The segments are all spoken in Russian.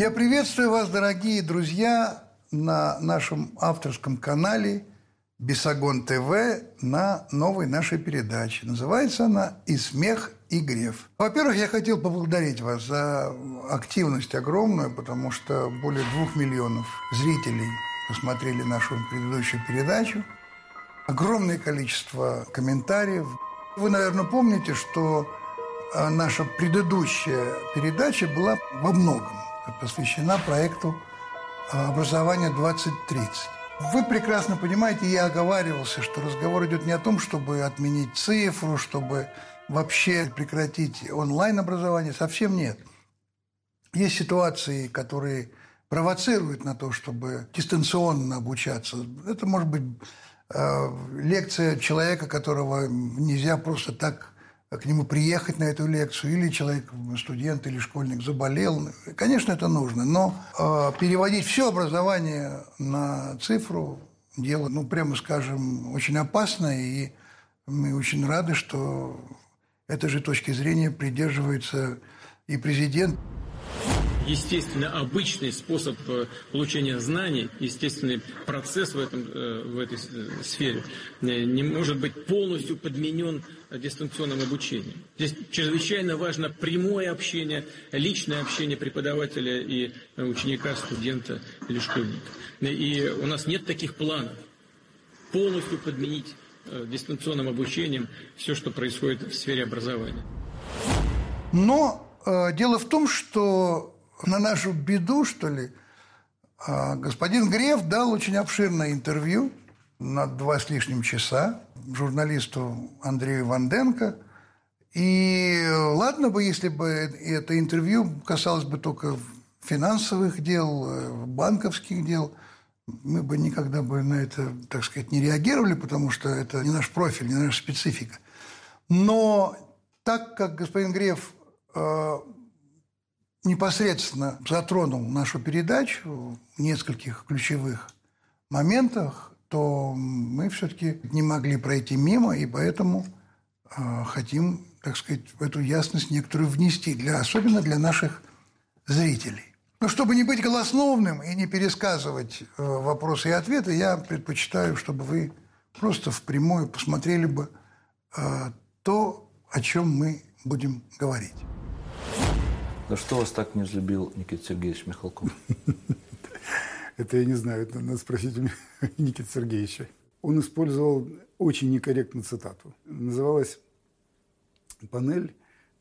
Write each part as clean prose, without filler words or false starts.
Я приветствую вас, дорогие друзья, на нашем авторском канале Бесогон ТВ на новой нашей передаче. Называется она «И смех, и гнев». Во-первых, я хотел поблагодарить вас за активность огромную, потому что более 2 миллионов зрителей посмотрели нашу предыдущую передачу. Огромное количество комментариев. Вы, наверное, помните, что наша предыдущая передача была во многом посвящена проекту «Образование 2030». Вы прекрасно понимаете, я оговаривался, что разговор идет не о том, чтобы отменить цифру, чтобы вообще прекратить онлайн-образование. Совсем нет. Есть ситуации, которые провоцируют на то, чтобы дистанционно обучаться. Это может быть лекция человека, которого нельзя просто так к нему приехать на эту лекцию, или человек, студент или школьник заболел. Конечно, это нужно, но переводить все образование на цифру – дело, прямо скажем, очень опасное, и мы очень рады, что этой же точки зрения придерживается и президент. Естественно, обычный способ получения знаний, естественный процесс в этой сфере не может быть полностью подменен дистанционным обучением. Здесь чрезвычайно важно прямое общение, личное общение преподавателя и ученика, студента или школьника. И у нас нет таких планов полностью подменить дистанционным обучением все, что происходит в сфере образования. Но дело в том, что на нашу беду, что ли, господин Греф дал очень обширное интервью на 2 с лишним часа журналисту Андрею Ванденко. И ладно бы, если бы это интервью касалось бы только финансовых дел, банковских дел, мы бы никогда бы на это, так сказать, не реагировали, потому что это не наш профиль, не наша специфика. Но так как господин Греф непосредственно затронул нашу передачу в нескольких ключевых моментах, то мы все-таки не могли пройти мимо, и поэтому хотим, так сказать, в эту ясность некоторую внести, особенно для наших зрителей. Но чтобы не быть голословным и не пересказывать вопросы и ответы, я предпочитаю, чтобы вы просто впрямую посмотрели бы то, о чем мы будем говорить. За что вас так не взлюбил Никита Сергеевич Михалков? Это я не знаю, это надо спросить у Никиты Сергеевича. Он использовал очень некорректную цитату. Называлась панель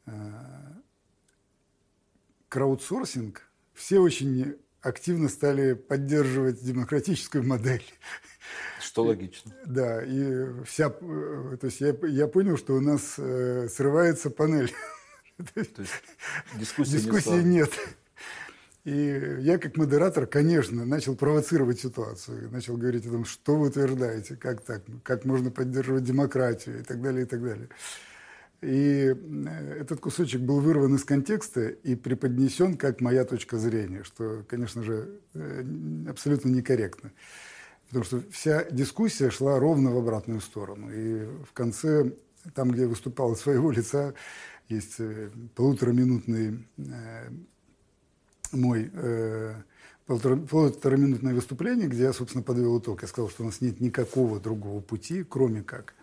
«Краудсорсинг». Все очень активно стали поддерживать демократическую модель. Что логично. Да, и то есть я понял, что у нас срывается панель. То есть дискуссии нет. И я, как модератор, конечно, начал провоцировать ситуацию. Начал говорить о том, что вы утверждаете, как так, как можно поддерживать демократию и так далее, и так далее. И этот кусочек был вырван из контекста и преподнесен как моя точка зрения, что, конечно же, абсолютно некорректно. Потому что вся дискуссия шла ровно в обратную сторону. И в конце, там, где я выступал от своего лица, есть полутораминутное выступление, где я, собственно, подвел итог. Я сказал, что у нас нет никакого другого пути, кроме как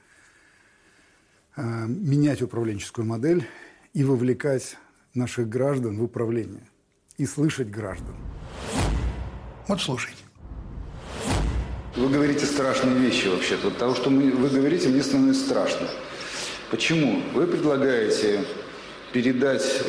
менять управленческую модель и вовлекать наших граждан в управление. И слышать граждан. Вот слушайте. Вы говорите страшные вещи вообще-то. От того, что вы говорите, мне становится страшно. Почему? Вы предлагаете передать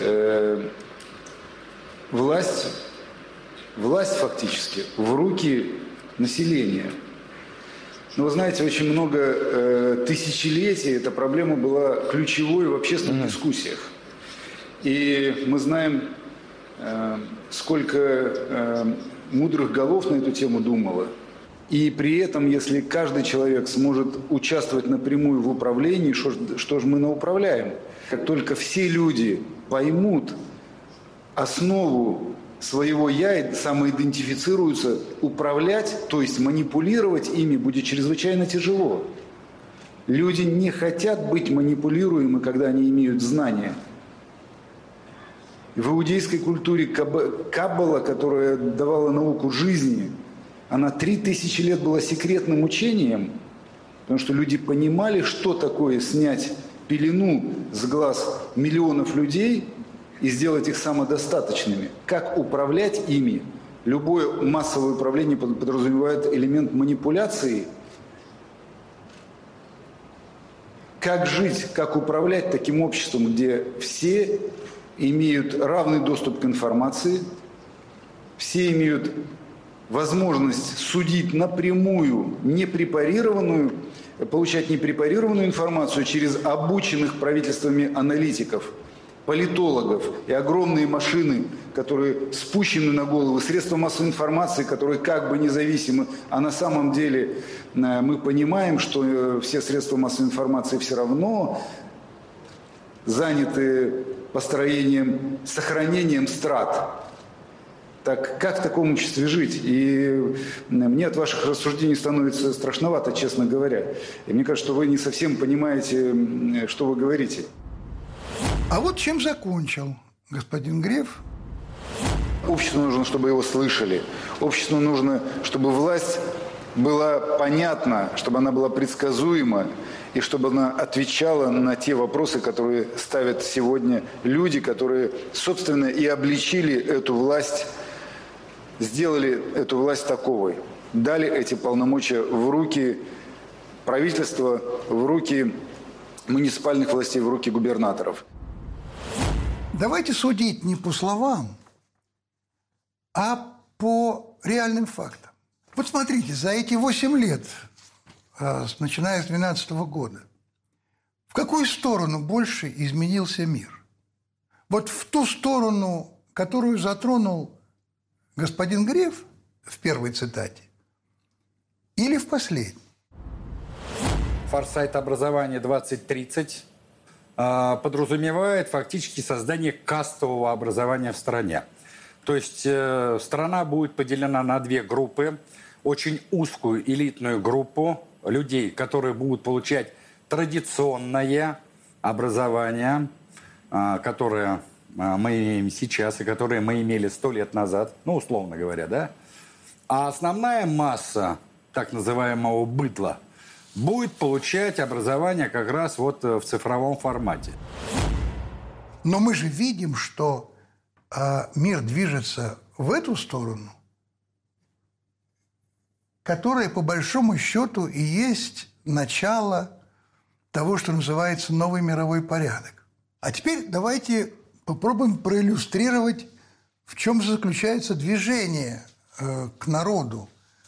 власть фактически в руки населения. Но вы знаете, очень много тысячелетий эта проблема была ключевой в общественных дискуссиях. И мы знаем, сколько мудрых голов на эту тему думало. И при этом, если каждый человек сможет участвовать напрямую в управлении, что же мы науправляем? Как только все люди поймут основу своего «я» и самоидентифицируются, управлять, то есть манипулировать ими, будет чрезвычайно тяжело. Люди не хотят быть манипулируемы, когда они имеют знания. В иудейской культуре Каббала, которая давала науку жизни, она 3000 лет была секретным учением, потому что люди понимали, что такое снять пелену с глаз миллионов людей и сделать их самодостаточными. Как управлять ими. Любое массовое управление подразумевает элемент манипуляции. Как жить, как управлять таким обществом, где все имеют равный доступ к информации, все имеют возможность судить напрямую, получать непрепарированную информацию через обученных правительствами аналитиков, политологов и огромные машины, которые спущены на головы, средства массовой информации, которые как бы независимы, а на самом деле мы понимаем, что все средства массовой информации все равно заняты построением, сохранением страт. Так как в таком обществе жить? И мне от ваших рассуждений становится страшновато, честно говоря. И мне кажется, что вы не совсем понимаете, что вы говорите. А вот чем закончил господин Греф. Обществу нужно, чтобы его слышали. Обществу нужно, чтобы власть была понятна, чтобы она была предсказуема, и чтобы она отвечала на те вопросы, которые ставят сегодня люди, которые, собственно, и обличили эту власть, сделали эту власть таковой. Дали эти полномочия в руки правительства, в руки муниципальных властей, в руки губернаторов. Давайте судить не по словам, а по реальным фактам. Вот смотрите, за эти 8 лет, начиная с 2012 года, в какую сторону больше изменился мир? Вот в ту сторону, которую затронул господин Греф в первой цитате, или в последней? Форсайт образования 2030 подразумевает фактически создание кастового образования в стране. То есть страна будет поделена на 2 группы. Очень узкую элитную группу людей, которые будут получать традиционное образование, которое мы имеем сейчас и которое мы имели 100 лет назад, ну, условно говоря, да? А основная масса так называемого быдла будет получать образование как раз вот в цифровом формате. Но мы же видим, что мир движется в эту сторону, которая, по большому счету, и есть начало того, что называется новый мировой порядок. А теперь давайте попробуем проиллюстрировать, в чем заключается движение к народу,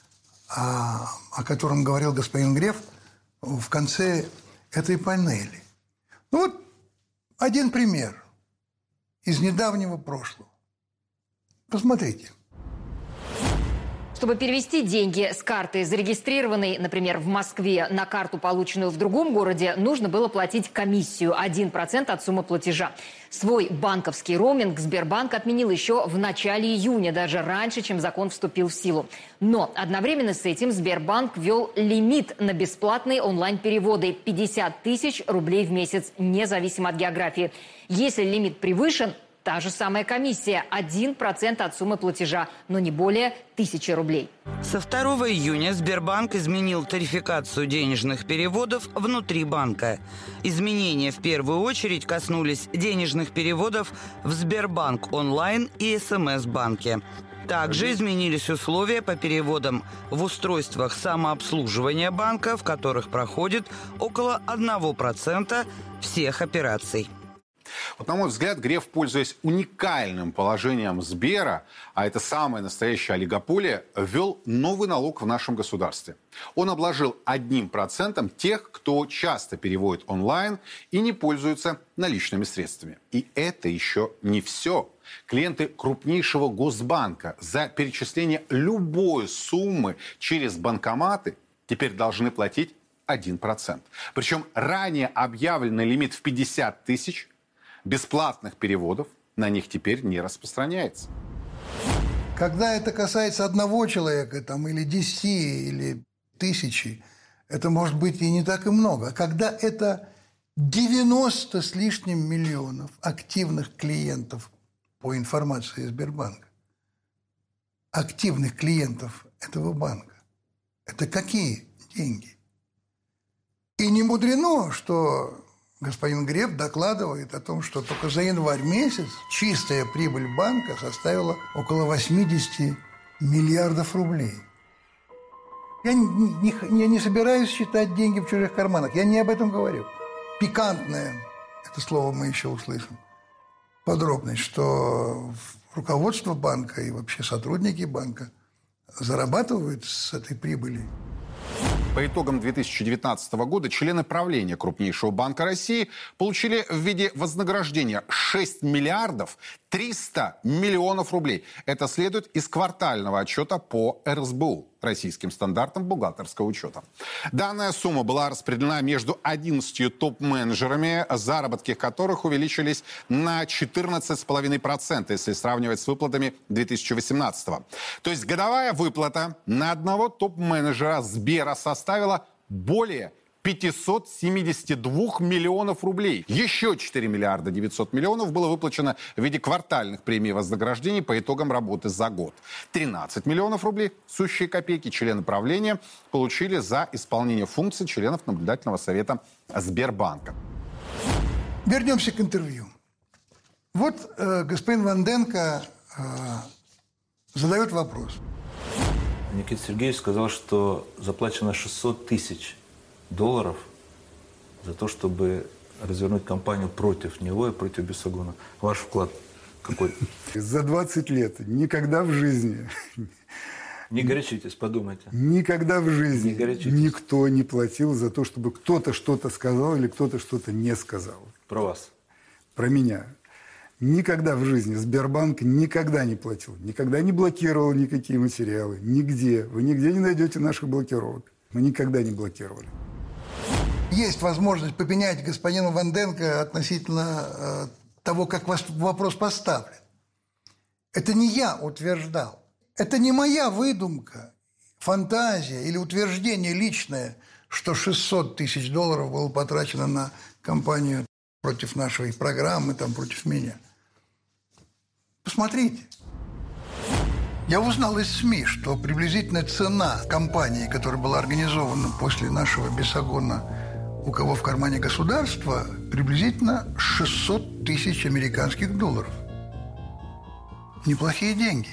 о котором говорил господин Греф в конце этой панели. Ну вот один пример из недавнего прошлого. Посмотрите. Чтобы перевести деньги с карты, зарегистрированной, например, в Москве, на карту, полученную в другом городе, нужно было платить комиссию 1% от суммы платежа. Свой банковский роуминг Сбербанк отменил еще в начале июня, даже раньше, чем закон вступил в силу. Но одновременно с этим Сбербанк ввел лимит на бесплатные онлайн-переводы – 50 тысяч рублей в месяц, независимо от географии. Если лимит превышен, та же самая комиссия – 1% от суммы платежа, но не более 1000 рублей. Со 2 июня Сбербанк изменил тарификацию денежных переводов внутри банка. Изменения в первую очередь коснулись денежных переводов в Сбербанк онлайн и СМС-банке. Также изменились условия по переводам в устройствах самообслуживания банка, в которых проходит около 1% всех операций. Вот, на мой взгляд, Греф, пользуясь уникальным положением Сбера, а это самое настоящее олигополия, ввел новый налог в нашем государстве. Он обложил 1% тех, кто часто переводит онлайн и не пользуется наличными средствами. И это еще не все. Клиенты крупнейшего госбанка за перечисление любой суммы через банкоматы теперь должны платить 1%. Причем ранее объявленный лимит в 50 тысяч бесплатных переводов на них теперь не распространяется. Когда это касается одного человека, там, или 10, или 1000, это может быть и не так и много. А когда это 90 с лишним миллионов активных клиентов по информации Сбербанка, активных клиентов этого банка. Это какие деньги? И не мудрено, что господин Греф докладывает о том, что только за январь месяц чистая прибыль банка составила около 80 миллиардов рублей. Я не собираюсь считать деньги в чужих карманах. Я не об этом говорю. Пикантное, это слово мы еще услышим, подробность, что руководство банка и вообще сотрудники банка зарабатывают с этой прибыли. По итогам 2019 года члены правления крупнейшего банка России получили в виде вознаграждения 6 миллиардов 300 миллионов рублей. Это следует из квартального отчета по РСБУ, российским стандартам бухгалтерского учета. Данная сумма была распределена между 11 топ-менеджерами, заработки которых увеличились на 14,5%, если сравнивать с выплатами 2018 года. То есть годовая выплата на одного топ-менеджера Сбера составила более 572 миллионов рублей. Еще 4 миллиарда 900 миллионов было выплачено в виде квартальных премий и вознаграждений по итогам работы за год. 13 миллионов рублей, сущие копейки, члены правления получили за исполнение функций членов наблюдательного совета Сбербанка. Вернемся к интервью. Вот господин Ванденко задает вопрос. Никита Сергеевич сказал, что заплачено 600 тысяч долларов за то, чтобы развернуть кампанию против него и против Бесогона. Ваш вклад какой? За 20 лет никогда в жизни... Не горячитесь, подумайте. Никогда в жизни Не никто не платил за то, чтобы кто-то что-то сказал или кто-то что-то не сказал. Про вас. Про меня. Никогда в жизни Сбербанк никогда не платил, никогда не блокировал никакие материалы. Нигде. Вы нигде не найдете наших блокировок. Мы никогда не блокировали. Есть возможность поменять господину Ванденко относительно того, как вопрос поставлен. Это не я утверждал. Это не моя выдумка, фантазия или утверждение личное, что 600 тысяч долларов было потрачено на кампанию против нашей программы, там, против меня. Посмотрите. Я узнал из СМИ, что приблизительная цена кампании, которая была организована после нашего Бесогона «У кого в кармане государство», приблизительно 600 тысяч американских долларов. Неплохие деньги.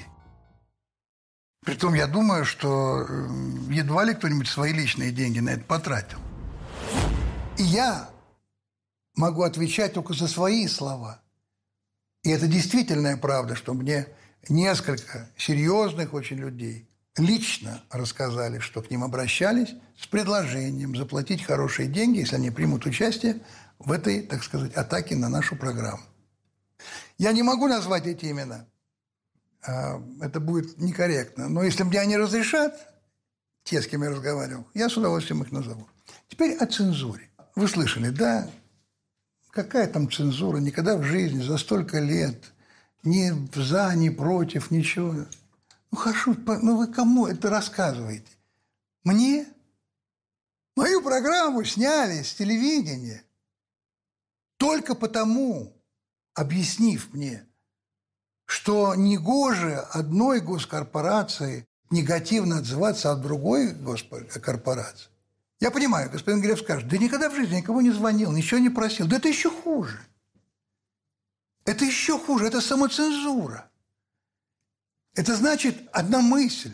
Притом я думаю, что едва ли кто-нибудь свои личные деньги на это потратил. И я могу отвечать только за свои слова. И это действительная правда, что мне несколько серьезных очень людей лично рассказали, что к ним обращались с предложением заплатить хорошие деньги, если они примут участие в этой, так сказать, атаке на нашу программу. Я не могу назвать эти имена. Это будет некорректно. Но если мне они разрешат, те, с кем я разговаривал, я с удовольствием их назову. Теперь о цензуре. Вы слышали, да? Какая там цензура? Никогда в жизни за столько лет ни за, ни против, ничего. Ну, хорошо, ну вы кому это рассказываете? Мне? Мою программу сняли с телевидения. Только потому, объяснив мне, что негоже одной госкорпорации негативно отзываться от другой госкорпорации. Я понимаю, господин Греф скажет, да никогда в жизни никого не звонил, ничего не просил. Да это еще хуже. Это еще хуже, это самоцензура. Это значит одна мысль,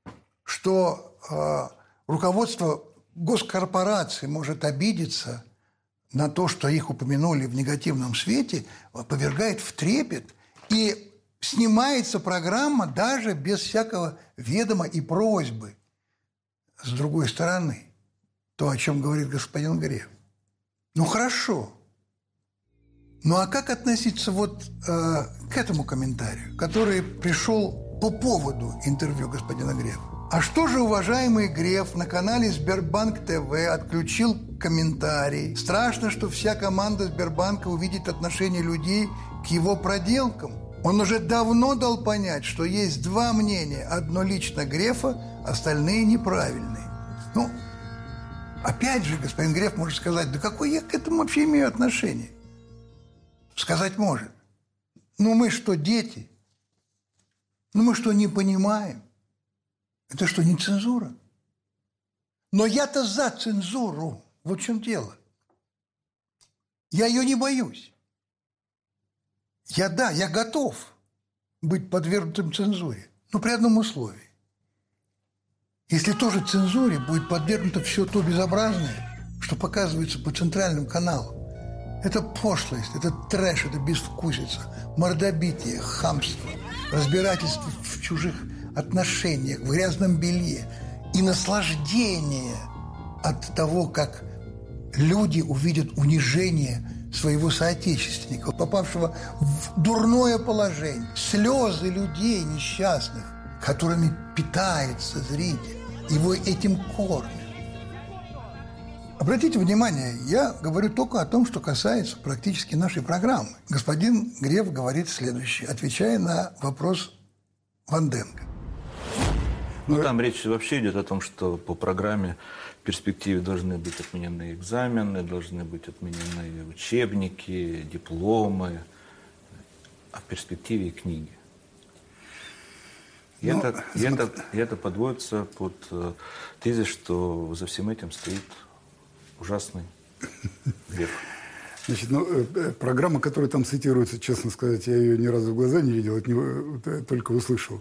что руководство госкорпорации может обидеться на то, что их упомянули в негативном свете, повергает в трепет, и снимается программа даже без всякого ведома и просьбы. С другой стороны, то, о чем говорит господин Греф. Ну, хорошо. Ну, а как относиться вот к этому комментарию, который пришел по поводу интервью господина Грефа? А что же уважаемый Греф на канале Сбербанк ТВ отключил комментарий? Страшно, что вся команда Сбербанка увидит отношение людей к его проделкам. Он уже давно дал понять, что есть два мнения. Одно лично Грефа, остальные неправильные. Ну, опять же, господин Греф может сказать, да какое я к этому вообще имею отношение? Сказать может. Ну мы что, дети? Ну мы что, не понимаем? Это что, не цензура? Но я-то за цензуру. Вот в чем дело. Я ее не боюсь. Я готов быть подвергнутым цензуре. Но при одном условии. Если тоже цензуре будет подвергнуто все то безобразное, что показывается по центральным каналам. Это пошлость, это трэш, это безвкусица, мордобитие, хамство, разбирательство в чужих отношениях, в грязном белье и наслаждение от того, как люди увидят унижение своего соотечественника, попавшего в дурное положение, слезы людей несчастных, которыми питается зритель, его этим кормят. Обратите внимание, я говорю только о том, что касается практически нашей программы. Господин Греф говорит следующее, отвечая на вопрос Ванденко. Ну, там речь вообще идет о том, что по программе в перспективе должны быть отменены экзамены, должны быть отменены учебники, дипломы, а в перспективе и книги. И это подводится под тезис, что за всем этим стоит ужасный грех. Значит, программа, которая там цитируется, честно сказать, я ее ни разу в глаза не видел, от него только услышал.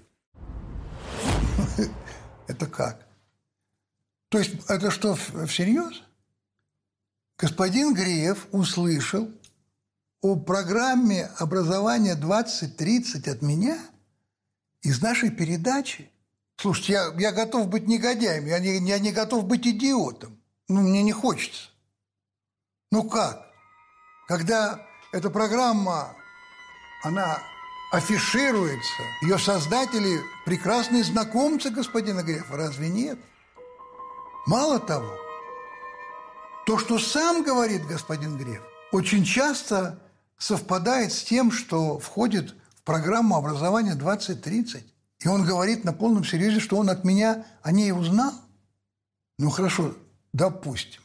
Это как? То есть это что, всерьез? Господин Греф услышал о программе образования 2030 от меня из нашей передачи? Слушайте, я готов быть негодяем, я не готов быть идиотом. Ну, мне не хочется. Ну как? Когда эта программа, она афишируется, ее создатели прекрасные знакомцы господина Грефа, разве нет? Мало того, то, что сам говорит господин Греф, очень часто совпадает с тем, что входит в программу образования 2030. И он говорит на полном серьезе, что он от меня о ней узнал. Ну хорошо, допустим.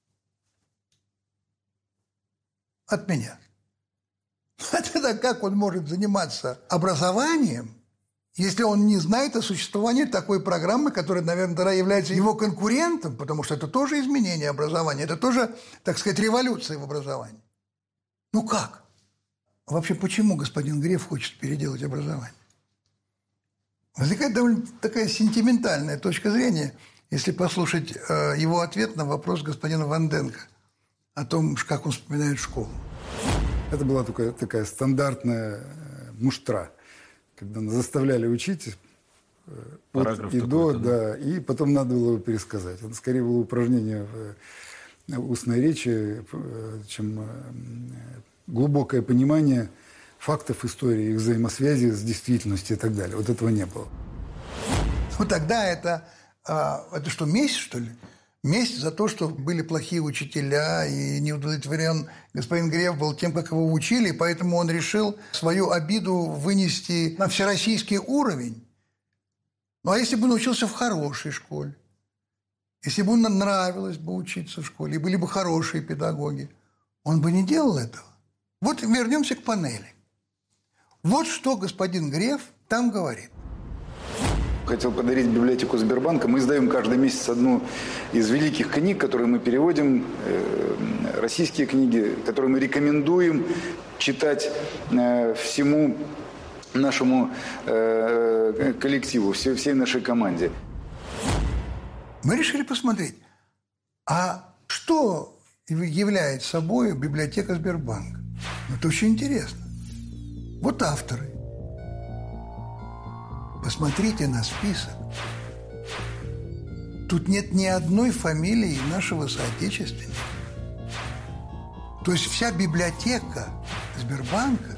От меня. А тогда как он может заниматься образованием, если он не знает о существовании такой программы, которая, наверное, тогда является его конкурентом, потому что это тоже изменение образования, это тоже, так сказать, революция в образовании. Ну как? Вообще, почему господин Греф хочет переделать образование? Возникает довольно такая сентиментальная точка зрения, если послушать его ответ на вопрос господина Ванденко о том, как он вспоминает школу. Это была такая стандартная муштра, когда нас заставляли учить от и до, да, и потом надо было его пересказать. Это скорее было упражнение в устной речи, чем глубокое понимание фактов истории, их взаимосвязи с действительностью и так далее. Вот этого не было. Ну тогда это что, месть, что ли? Месть за то, что были плохие учителя, и не удовлетворен господин Греф был тем, как его учили, поэтому он решил свою обиду вынести на всероссийский уровень. Ну а если бы он учился в хорошей школе, если бы ему нравилось бы учиться в школе, и были бы хорошие педагоги, он бы не делал этого. Вот вернемся к панели. Вот что господин Греф там говорит. Хотел подарить библиотеку Сбербанка. Мы издаем каждый месяц одну из великих книг, которые мы переводим, российские книги, которые мы рекомендуем читать всему нашему коллективу, всей нашей команде. Мы решили посмотреть, а что является собой библиотека Сбербанка. Это очень интересно. Вот авторы. Посмотрите на список. Тут нет ни одной фамилии нашего соотечественника. То есть вся библиотека Сбербанка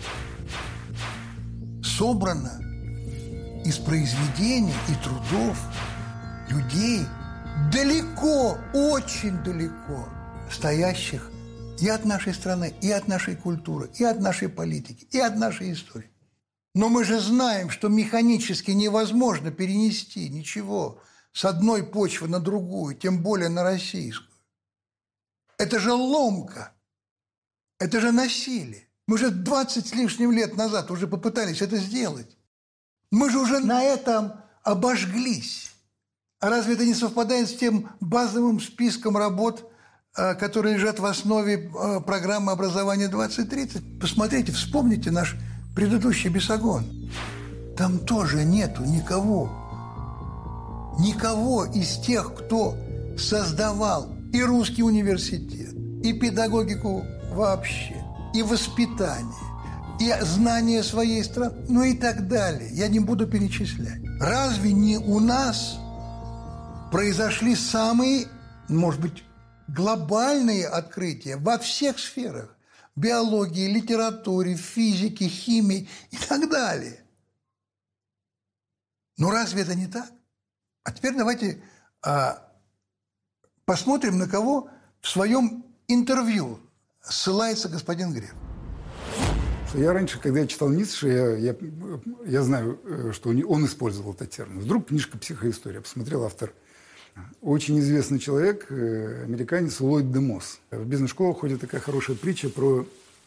собрана из произведений и трудов людей далеко, очень далеко стоящих и от нашей страны, и от нашей культуры, и от нашей политики, и от нашей истории. Но мы же знаем, что механически невозможно перенести ничего с одной почвы на другую, тем более на российскую. Это же ломка, это же насилие. Мы же 20 с лишним лет назад уже попытались это сделать. Мы же уже на этом обожглись. А разве это не совпадает с тем базовым списком работ, которые лежат в основе программы образования 2030? Посмотрите, вспомните наш предыдущий Бесогон. Там тоже нету никого. Никого из тех, кто создавал и русский университет, и педагогику вообще, и воспитание, и знание своей страны, ну и так далее. Я не буду перечислять. Разве не у нас произошли самые, может быть, глобальные открытия во всех сферах? Биологии, литературе, физике, химии и так далее. Но разве это не так? А теперь давайте посмотрим, на кого в своем интервью ссылается господин Греф. Я раньше, когда я читал Ницше, я знаю, что он использовал этот термин. Вдруг книжка «Психоистория». Посмотрел автор. Очень известный человек, американец Ллойд де Мосс. В бизнес-школу ходит такая хорошая притча про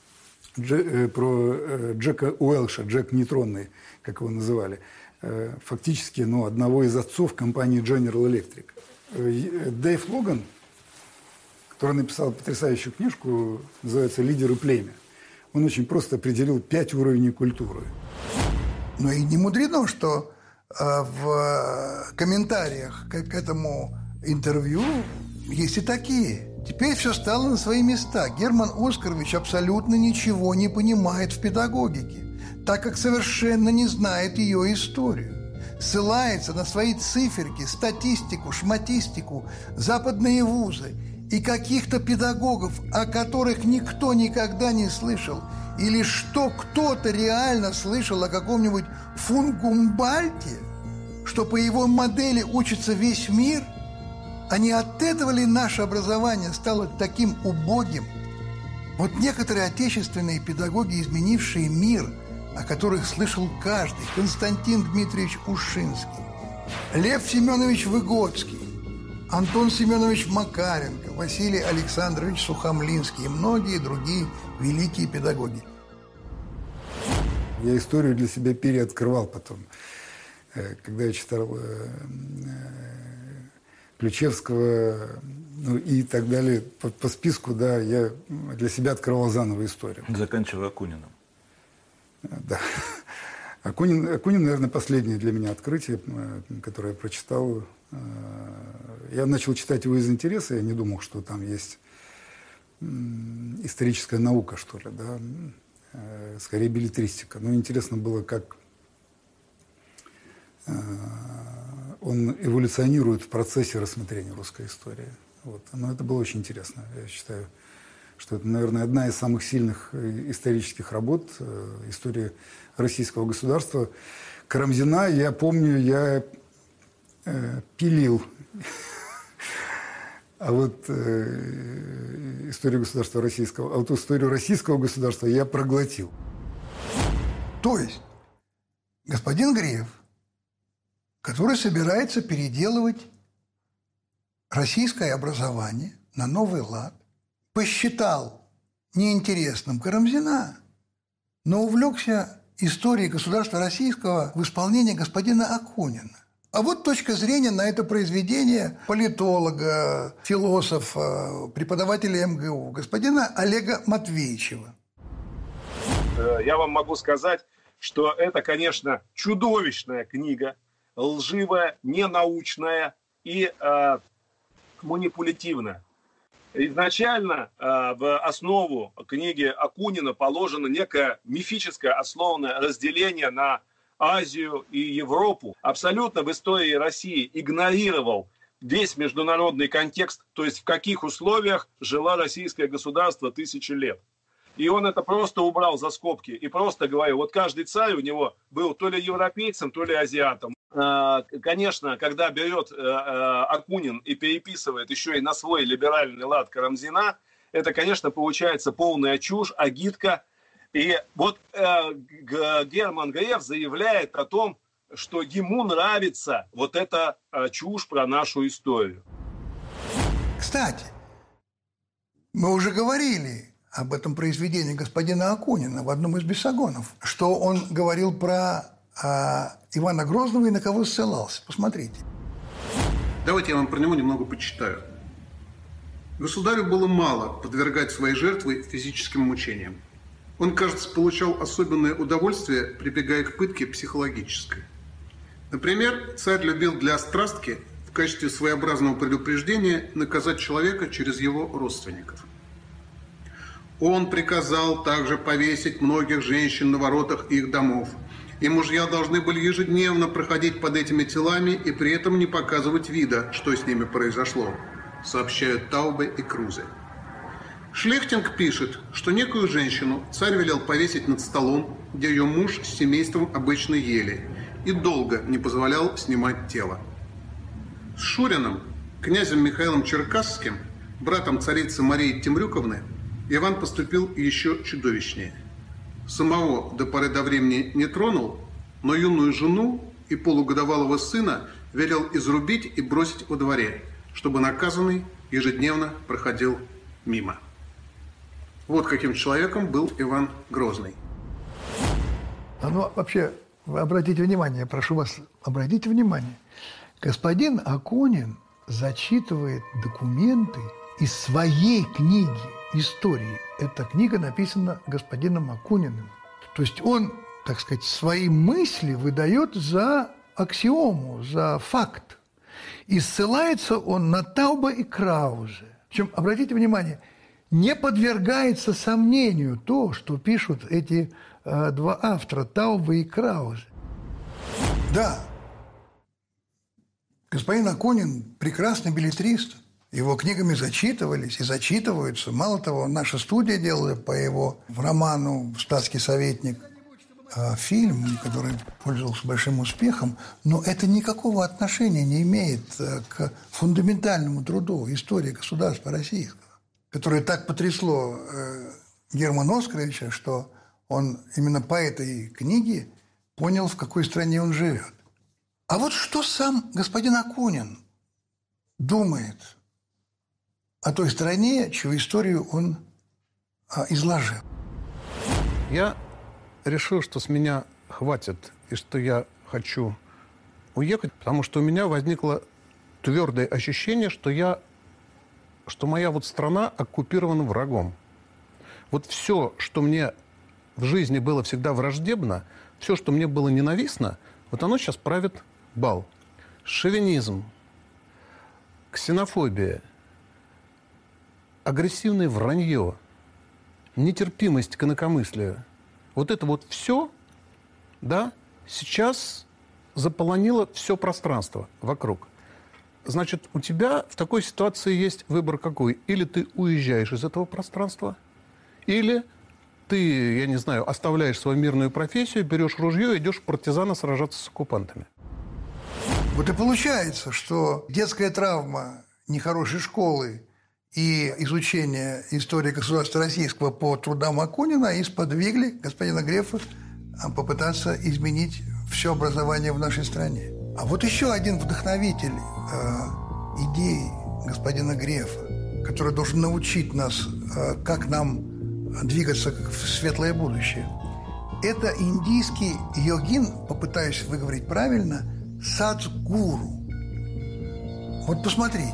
Джека Уэлша, Джек Нейтронный, как его называли. Фактически, одного из отцов компании General Electric. Дэйв Логан, который написал потрясающую книжку, называется «Лидер и племя», он очень просто определил 5 уровней культуры. Но и не мудрено, что в комментариях к этому интервью есть и такие. Теперь все стало на свои места. Герман Оскарович абсолютно ничего не понимает в педагогике, так как совершенно не знает ее историю. Ссылается на свои циферки, статистику, шматистику, западные вузы и каких-то педагогов, о которых никто никогда не слышал, или что кто-то реально слышал о каком-нибудь фон Гумбольдте, что по его модели учится весь мир. А не от этого ли наше образование стало таким убогим? Вот некоторые отечественные педагоги, изменившие мир, о которых слышал каждый: Константин Дмитриевич Ушинский, Лев Семенович Выгодский, Антон Семенович Макаренко, Василий Александрович Сухомлинский и многие другие великие педагоги. Я историю для себя переоткрывал потом, когда я читал Ключевского, и так далее. По списку, да, я для себя открывал заново историю. Заканчивая Акуниным. Да. Акунин, наверное, последнее для меня открытие, которое я прочитал. Я начал читать его из интереса, я не думал, что там есть историческая наука, что ли, да, скорее беллетристика. Но интересно было, как он эволюционирует в процессе рассмотрения русской истории. Вот. Но это было очень интересно. Я считаю, что это, наверное, одна из самых сильных исторических работ истории российского государства. Карамзина, я помню, я пилил. А вот историю государства российского, а вот историю российского государства я проглотил. То есть господин Греф, который собирается переделывать российское образование на новый лад, посчитал неинтересным Карамзина, но увлекся историей государства российского в исполнении господина Акунина. А вот точка зрения на это произведение политолога, философа, преподавателя МГУ, господина Олега Матвеичева. Я вам могу сказать, что это, конечно, чудовищная книга, лживая, ненаучная и манипулятивная. Изначально в основу книги Акунина положено некое мифическое основное разделение на Азию и Европу. Абсолютно в истории России игнорировал весь международный контекст, то есть в каких условиях жило российское государство 1000 лет. И он это просто убрал за скобки и просто говорил, вот каждый царь у него был то ли европейцем, то ли азиатом. Конечно, когда берет Акунин и переписывает еще и на свой либеральный лад Карамзина, это, конечно, получается полная чушь, агитка. И вот Герман Греф заявляет о том, что ему нравится вот эта чушь про нашу историю. Кстати, мы уже говорили об этом произведении господина Акунина в одном из бесогонов, что он говорил про Ивана Грозного и на кого ссылался. Посмотрите. Давайте я вам про него немного почитаю. Государю было мало подвергать свои жертвы физическим мучениям. Он, кажется, получал особенное удовольствие, прибегая к пытке психологической. Например, царь любил для острастки в качестве своеобразного предупреждения наказать человека через его родственников. Он приказал также повесить многих женщин на воротах их домов, и мужья должны были ежедневно проходить под этими телами и при этом не показывать вида, что с ними произошло, сообщают Таубе и Крузе. Шлехтинг пишет, что некую женщину царь велел повесить над столом, где ее муж с семейством обычно ели, и долго не позволял снимать тело. С Шуриным, князем Михаилом Черкасским, братом царицы Марии Темрюковны, Иван поступил еще чудовищнее. Самого до поры до времени не тронул, но юную жену и полугодовалого сына велел изрубить и бросить во дворе, чтобы наказанный ежедневно проходил мимо. Вот каким человеком был Иван Грозный. Ну, вообще, вы обратите внимание, прошу вас, обратите внимание. Господин Акунин зачитывает документы из своей книги истории. Эта книга написана господином Акуниным. То есть он, так сказать, свои мысли выдает за аксиому, за факт. И ссылается он на Таубе и Краузе. Причем, обратите внимание, не подвергается сомнению то, что пишут эти два автора, Таубе и Краузе. Да, господин Акунин прекрасный беллетрист. Его книгами зачитывались и зачитываются. Мало того, наша студия делала по его роману «Статский советник» фильм, который пользовался большим успехом, но это никакого отношения не имеет к фундаментальному труду истории государства российского, которое так потрясло Германа Оскаровича, что он именно по этой книге понял, в какой стране он живет. А вот что сам господин Акунин думает о той стране, чью историю он изложил. Я решил, что с меня хватит, и что я хочу уехать, потому что у меня возникло твердое ощущение, что моя вот страна оккупирована врагом. Вот все, что мне в жизни было всегда враждебно, все, что мне было ненавистно, вот оно сейчас правит бал. Шовинизм, ксенофобия, агрессивное вранье, нетерпимость к инакомыслию. Вот это вот все, да, сейчас заполонило все пространство вокруг. Значит, у тебя в такой ситуации есть выбор какой? Или ты уезжаешь из этого пространства, или ты, я не знаю, оставляешь свою мирную профессию, берешь ружье и идешь в партизаны сражаться с оккупантами. Вот и получается, что детская травма нехорошей школы и изучение истории государства российского по трудам Акунина и сподвигли господина Грефа попытаться изменить все образование в нашей стране. А вот еще один вдохновитель идей господина Грефа, который должен научить нас, как нам двигаться в светлое будущее. Это индийский йогин, попытаюсь выговорить правильно, Садхгуру. Вот посмотрите.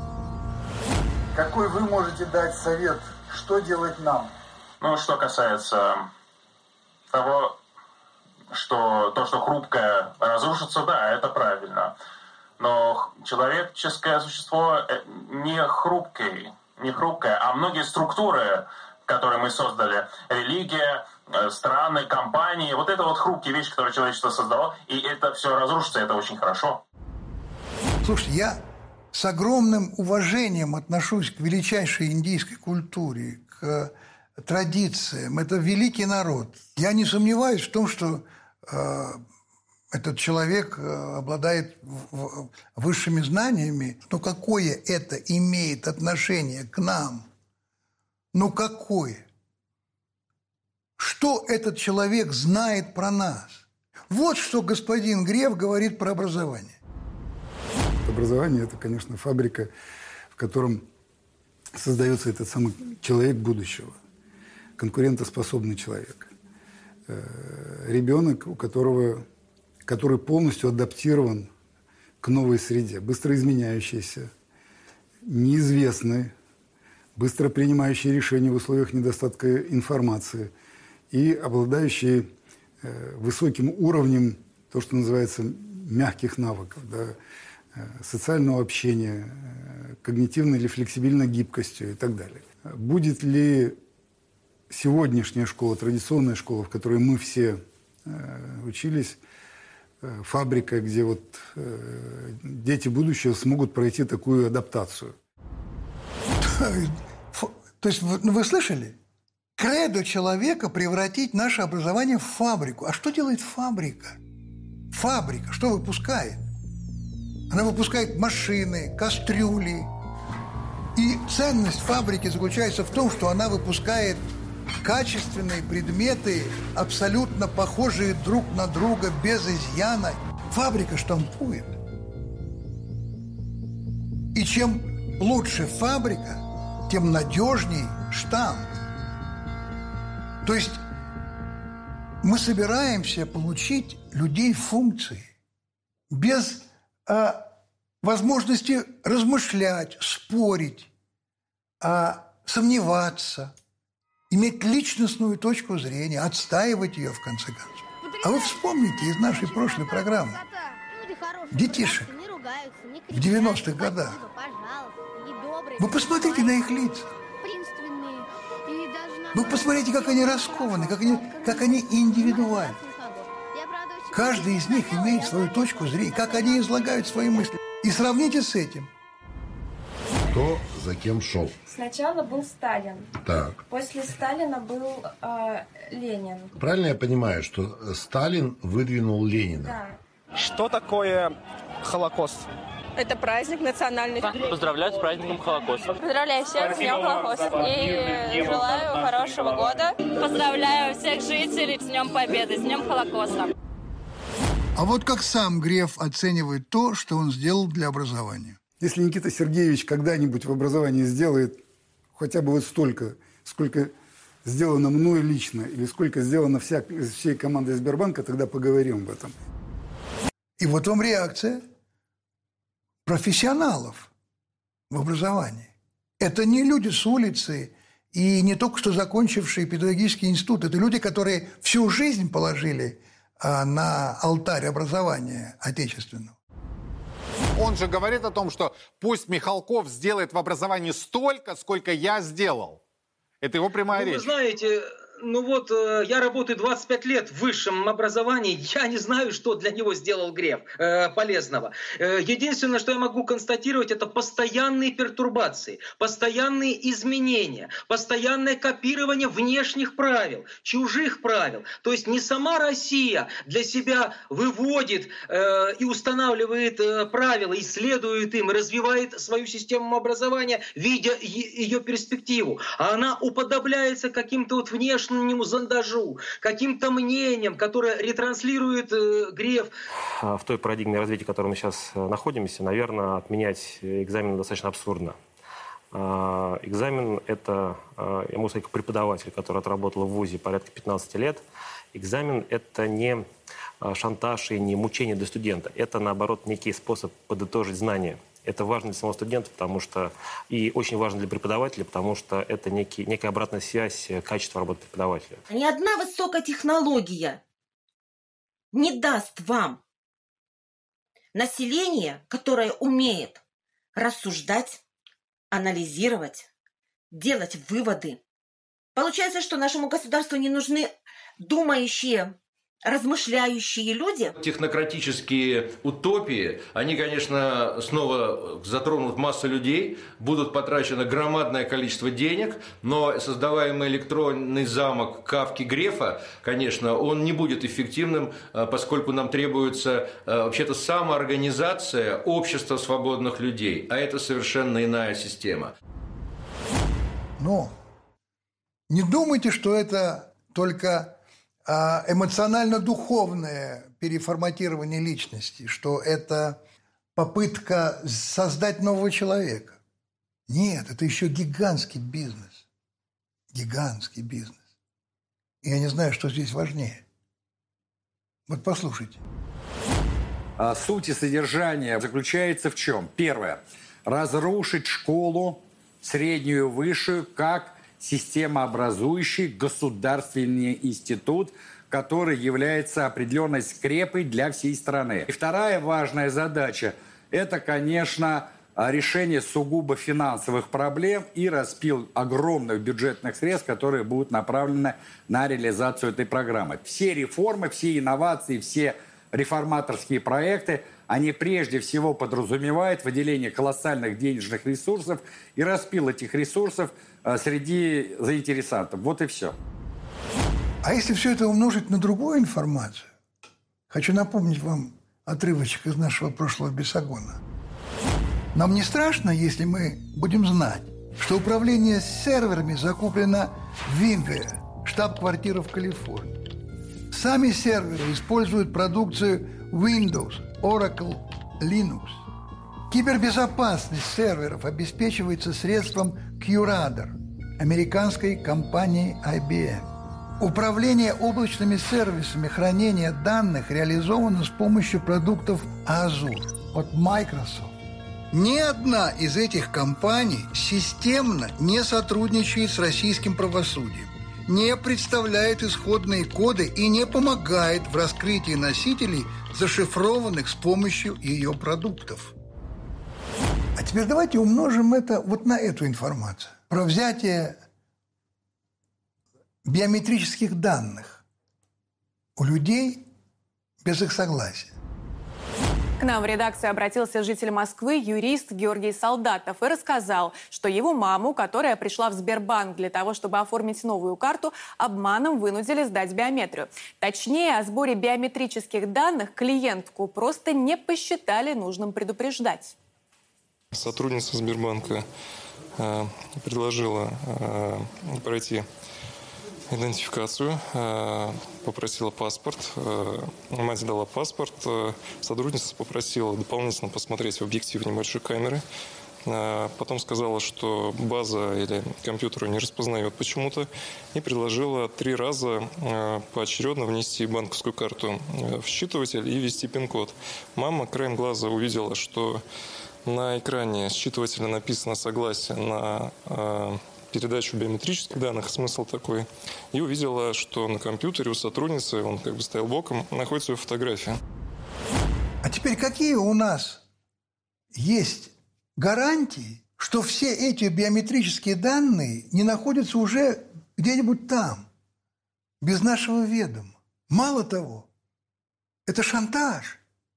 Какой вы можете дать совет, что делать нам? Ну, что касается того, что хрупкое разрушится, да, это правильно. Но человеческое существо не хрупкое, а многие структуры, которые мы создали, религия, страны, компании, вот это вот хрупкие вещи, которые человечество создало, и это все разрушится, это очень хорошо. Слушайте, я с огромным уважением отношусь к величайшей индийской культуре, к традициям. Это великий народ. Я не сомневаюсь в том, что этот человек обладает высшими знаниями. Но какое это имеет отношение к нам? Ну какое? Что этот человек знает про нас? Вот что господин Греф говорит про образование. Образование – это, конечно, фабрика, в котором создается этот самый человек будущего. конкурентоспособный человек. Ребенок, который полностью адаптирован к новой среде, быстро изменяющийся, неизвестный, быстро принимающий решения в условиях недостатка информации и обладающий высоким уровнем, то, что называется, мягких навыков, да, социального общения, когнитивной или флексибильной гибкостью и так далее. Будет ли сегодняшняя школа, традиционная школа, в которой мы все учились, фабрика, где вот дети будущего смогут пройти такую адаптацию? То есть вы слышали? Кредо человека превратить наше образование в фабрику. А что делает фабрика? Фабрика что выпускает? Она выпускает машины, кастрюли. И ценность фабрики заключается в том, что она выпускает качественные предметы, абсолютно похожие друг на друга, без изъяна. Фабрика штампует. И чем лучше фабрика, тем надежней штамп. То есть мы собираемся получить людей функции без возможности размышлять, спорить, сомневаться, иметь личностную точку зрения, отстаивать ее в конце концов. А вы вспомните из нашей прошлой программы детишек в 90-х годах. Вы посмотрите на их лица. Вы посмотрите, как они раскованы, как они индивидуальны. Каждый из них имеет свою точку зрения, как они излагают свои мысли. И сравните с этим. Кто за кем шел? Сначала был Сталин. Так. После Сталина был Ленин. Правильно я понимаю, что Сталин выдвинул Ленина? Да. Что такое Холокост? Это праздник национальный. Поздравляю с праздником Холокоста. Поздравляю всех с Днем Холокоста. И желаю хорошего года. Поздравляю всех жителей с Днем Победы, с Днем Холокоста. А вот как сам Греф оценивает то, что он сделал для образования? Если Никита Сергеевич когда-нибудь в образовании сделает хотя бы вот столько, сколько сделано мной лично, или сколько сделано всей командой Сбербанка, тогда поговорим об этом. И вот вам реакция профессионалов в образовании. Это не люди с улицы и не только что закончившие педагогический институт. Это люди, которые всю жизнь положили на алтарь образования отечественного. Он же говорит о том, что пусть Михалков сделает в образовании столько, сколько я сделал. Это его прямая речь. Вы знаете, я работаю 25 лет в высшем образовании, я не знаю, что для него сделал Греф полезного. Единственное, что я могу констатировать, это постоянные пертурбации, постоянные изменения, постоянное копирование внешних правил, чужих правил. То есть не сама Россия для себя выводит и устанавливает правила, исследует им, развивает свою систему образования, видя ее перспективу, а она уподобляется каким-то вот внешним зондажу, каким-то мнением, которое ретранслирует Греф. В той парадигме развития, в которой мы сейчас находимся, наверное, отменять экзамен достаточно абсурдно. Экзамен – это, я могу сказать, как преподаватель, который отработал в ВУЗе порядка 15 лет. Экзамен – это не шантаж и не мучение для студента. Это, наоборот, некий способ подытожить знания. Это важно для самого студента, потому что и очень важно для преподавателя, потому что это некая обратная связь качества работы преподавателя. Ни одна высокая технология не даст вам население, которое умеет рассуждать, анализировать, делать выводы. Получается, что нашему государству не нужны думающие, размышляющие люди. Технократические утопии, они, конечно, снова затронут массу людей, будут потрачено громадное количество денег, но создаваемый электронный замок Кафки Грефа, конечно, он не будет эффективным, поскольку нам требуется вообще-то самоорганизация общества свободных людей, а это совершенно иная система. Но не думайте, что это только эмоционально-духовное переформатирование личности, что это попытка создать нового человека. Нет, это еще гигантский бизнес. Гигантский бизнес. Я не знаю, что здесь важнее. Вот послушайте. Суть и содержание заключается в чем? Первое. Разрушить школу, среднюю и высшую, как системообразующий государственный институт, который является определенной скрепой для всей страны. И вторая важная задача – это, конечно, решение сугубо финансовых проблем и распил огромных бюджетных средств, которые будут направлены на реализацию этой программы. Все реформы, все инновации, все реформаторские проекты, они прежде всего подразумевают выделение колоссальных денежных ресурсов и распил этих ресурсов среди заинтересантов. Вот и все. А если все это умножить на другую информацию, хочу напомнить вам отрывочек из нашего прошлого Бесогона. Нам не страшно, если мы будем знать, что управление серверами закуплено в Винве, штаб-квартира в Калифорнии. Сами серверы используют продукцию Windows, Oracle, Linux. Кибербезопасность серверов обеспечивается средством QRadar американской компании IBM. Управление облачными сервисами хранения данных реализовано с помощью продуктов Azure от Microsoft. Ни одна из этих компаний системно не сотрудничает с российским правосудием, не представляет исходные коды и не помогает в раскрытии носителей, зашифрованных с помощью ее продуктов. А теперь давайте умножим это вот на эту информацию. Про взятие биометрических данных у людей без их согласия. К нам в редакцию обратился житель Москвы, юрист Георгий Солдатов, и рассказал, что его маму, которая пришла в Сбербанк для того, чтобы оформить новую карту, обманом вынудили сдать биометрию. Точнее, о сборе биометрических данных клиентку просто не посчитали нужным предупреждать. Сотрудница Сбербанка предложила пройти идентификацию, попросила паспорт, мать дала паспорт, сотрудница попросила дополнительно посмотреть в объектив небольшой камеры, потом сказала, что база или компьютер не распознает почему-то, и предложила 3 раза поочередно внести банковскую карту в считыватель и ввести пин-код. Мама краем глаза увидела, что на экране считывателя написано «согласие» на передачу биометрических данных, смысл такой, и увидела, что на компьютере у сотрудницы, он как бы стоял боком, находится ее фотография. А теперь какие у нас есть гарантии, что все эти биометрические данные не находятся уже где-нибудь там, без нашего ведома? Мало того, это шантаж.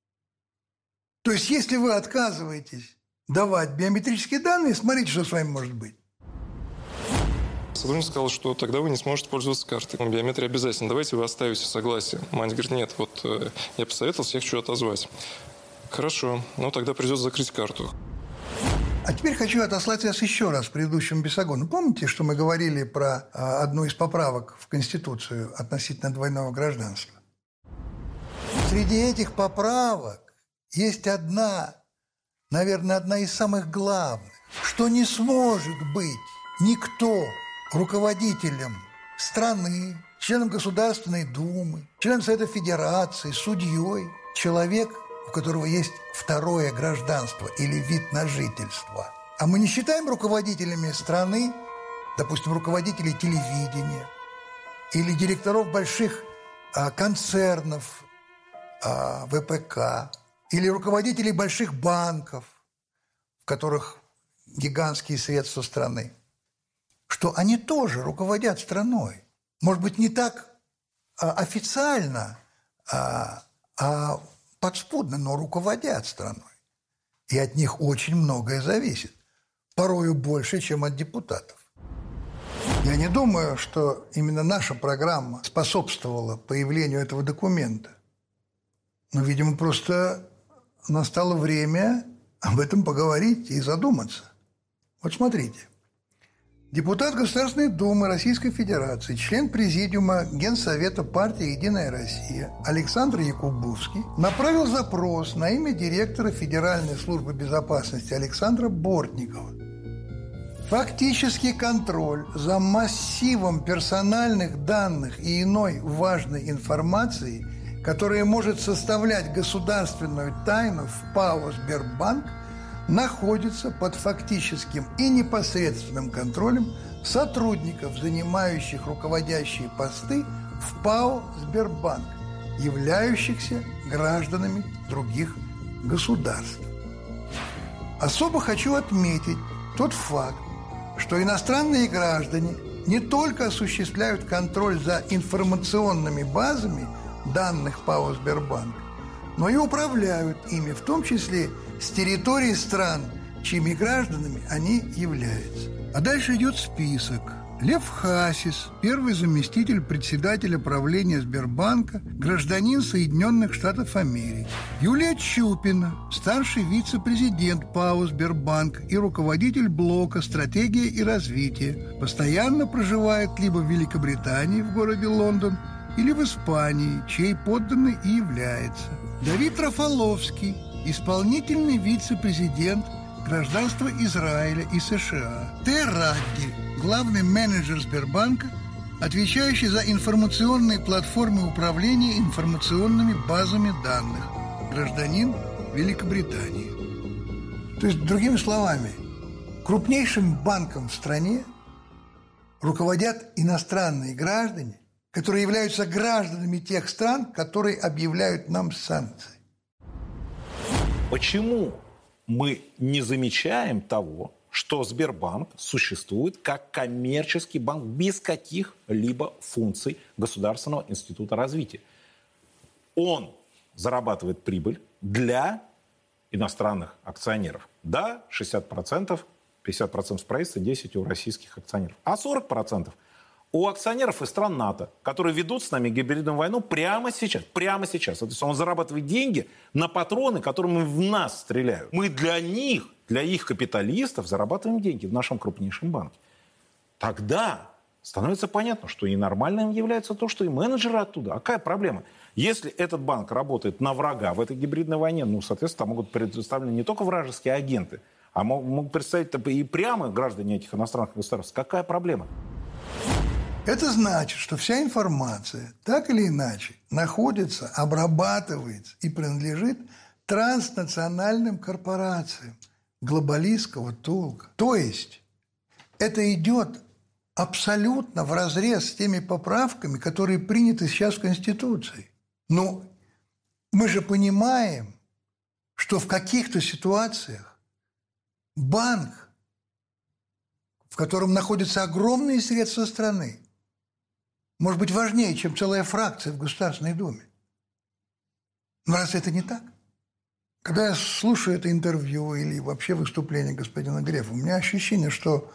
То есть, если вы отказываетесь давать биометрические данные, смотрите, что с вами может быть. Сотрудник сказал, что тогда вы не сможете пользоваться картой. Биометрия обязательно. Давайте вы оставите согласие. Мать говорит, нет, вот я посоветовался, я хочу отозвать. Хорошо, но тогда придется закрыть карту. А теперь хочу отослать вас еще раз к предыдущему Бесогону. Помните, что мы говорили про одну из поправок в Конституцию относительно двойного гражданства? Среди этих поправок есть одна, наверное, одна из самых главных, что не сможет быть никто руководителем страны, членом Государственной Думы, членом Совета Федерации, судьей, человек, у которого есть второе гражданство или вид на жительство. А мы не считаем руководителями страны, допустим, руководителей телевидения или директоров больших концернов ВПК или руководителей больших банков, в которых гигантские средства страны, что они тоже руководят страной. Может быть, не так официально, а подспудно, но руководят страной. И от них очень многое зависит. Порою больше, чем от депутатов. Я не думаю, что именно наша программа способствовала появлению этого документа. Но, видимо, просто настало время об этом поговорить и задуматься. Вот смотрите. Депутат Государственной Думы Российской Федерации, член Президиума Генсовета партии «Единая Россия» Александр Якубовский направил запрос на имя директора Федеральной службы безопасности Александра Бортникова Фактический контроль за массивом персональных данных и иной важной информации, которая может составлять государственную тайну в ПАО «Сбербанк», находится под фактическим и непосредственным контролем сотрудников, занимающих руководящие посты в ПАО «Сбербанк», являющихся гражданами других государств. Особо хочу отметить тот факт, что иностранные граждане не только осуществляют контроль за информационными базами данных ПАО «Сбербанк», но и управляют ими, в том числе с территории стран, чьими гражданами они являются. А дальше идет список. Лев Хасис, первый заместитель председателя правления Сбербанка, гражданин Соединенных Штатов Америки. Юлия Чупина, старший вице-президент ПАО «Сбербанк» и руководитель блока «Стратегия и развитие», постоянно проживает либо в Великобритании в городе Лондон, или в Испании, чей подданный и является. Давид Рафаловский, исполнительный вице-президент, гражданства Израиля и США. Т. Радди, главный менеджер Сбербанка, отвечающий за информационные платформы управления информационными базами данных. Гражданин Великобритании. То есть, другими словами, крупнейшим банком в стране руководят иностранные граждане, которые являются гражданами тех стран, которые объявляют нам санкции. Почему мы не замечаем того, что Сбербанк существует как коммерческий банк без каких-либо функций Государственного института развития? Он зарабатывает прибыль для иностранных акционеров. Да, 60%, 50% в правительстве, 10% у российских акционеров. А 40% у акционеров из стран НАТО, которые ведут с нами гибридную войну прямо сейчас. Прямо сейчас. То есть он зарабатывает деньги на патроны, которыми в нас стреляют. Мы для них, для их капиталистов зарабатываем деньги в нашем крупнейшем банке. Тогда становится понятно, что и нормальным является то, что и менеджеры оттуда. А какая проблема? Если этот банк работает на врага в этой гибридной войне, ну, соответственно, там могут представлены не только вражеские агенты, а могут представить и прямо граждане этих иностранных государств. Какая проблема? Это значит, что вся информация, так или иначе, находится, обрабатывается и принадлежит транснациональным корпорациям глобалистского толка. То есть это идет абсолютно вразрез с теми поправками, которые приняты сейчас в Конституции. Но мы же понимаем, что в каких-то ситуациях банк, в котором находятся огромные средства страны, может быть важнее, чем целая фракция в Государственной Думе. Но разве это не так? Когда я слушаю это интервью или вообще выступление господина Грефа, у меня ощущение, что